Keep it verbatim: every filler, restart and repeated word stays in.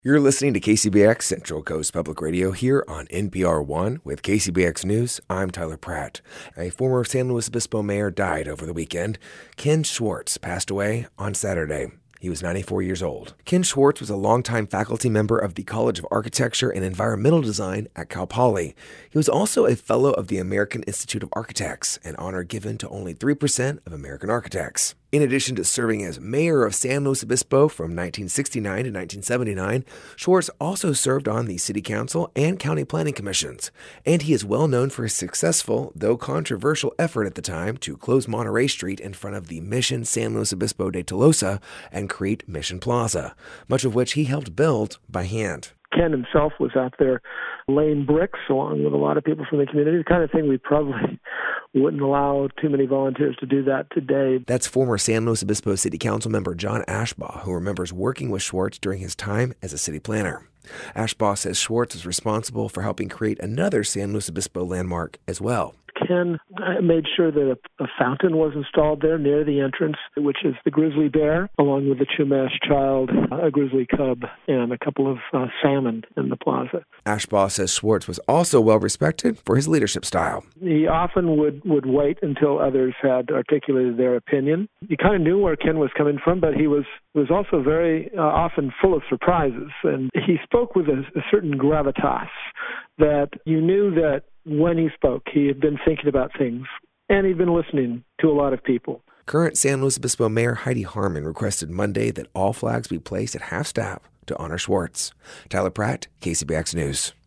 You're listening to K C B X Central Coast Public Radio here on N P R one with K C B X News. I'm Tyler Pratt. A former San Luis Obispo mayor died over the weekend. Ken Schwartz passed away on Saturday. He was ninety-four years old. Ken Schwartz was a longtime faculty member of the College of Architecture and Environmental Design at Cal Poly. He was also a fellow of the American Institute of Architects, an honor given to only three percent of American architects. In addition to serving as mayor of San Luis Obispo from nineteen sixty-nine to nineteen seventy-nine, Schwartz also served on the City Council and County Planning Commissions, and he is well known for his successful, though controversial, effort at the time to close Monterey Street in front of the Mission San Luis Obispo de Tolosa and create Mission Plaza, much of which he helped build by hand. Ken himself was out there laying bricks along with a lot of people from the community, the kind of thing we probably wouldn't allow too many volunteers to do that today. That's former San Luis Obispo City Council member John Ashbaugh, who remembers working with Schwartz during his time as a city planner. Ashbaugh says Schwartz is responsible for helping create another San Luis Obispo landmark as well. Ken made sure that a, a fountain was installed there near the entrance, which is the grizzly bear, along with the Chumash child, a grizzly cub, and a couple of uh, salmon in the plaza. Ashbaugh says Schwartz was also well respected for his leadership style. He often would, would wait until others had articulated their opinion. You kind of knew where Ken was coming from, but he was, was also very uh, often full of surprises. And he spoke with a, a certain gravitas that you knew that when he spoke, he had been thinking about things, and he'd been listening to a lot of people. Current San Luis Obispo Mayor Heidi Harmon requested Monday that all flags be placed at half-staff to honor Schwartz. Tyler Pratt, K C B X News.